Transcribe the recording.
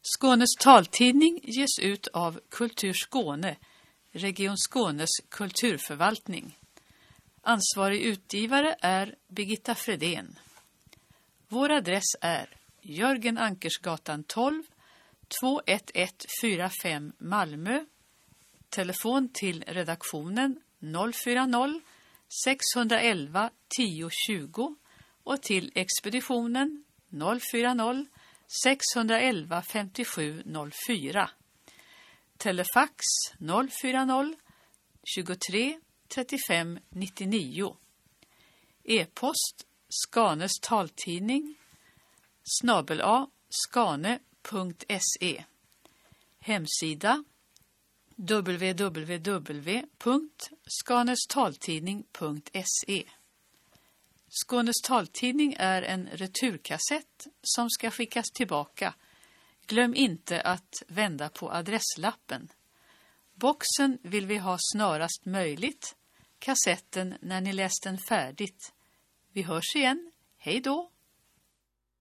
Skånes taltidning ges ut av Kultur Skåne, Region Skånes kulturförvaltning. Ansvarig utgivare är Birgitta Fredén. Vår adress är Jörgen Ankersgatan 12, 21145 Malmö. Telefon till redaktionen 040 611 1020 och till expeditionen 040 611 5704. Telefax 040 23 35 99. E-post Skanes taltidning @skane.se. Hemsida www.skanestaltidning.se. Skånes taltidning är en returkassett som ska skickas tillbaka. Glöm inte att vända på adresslappen. Boxen vill vi ha snarast möjligt. Kassetten när ni läst den färdigt. Vi hörs igen. Hej då!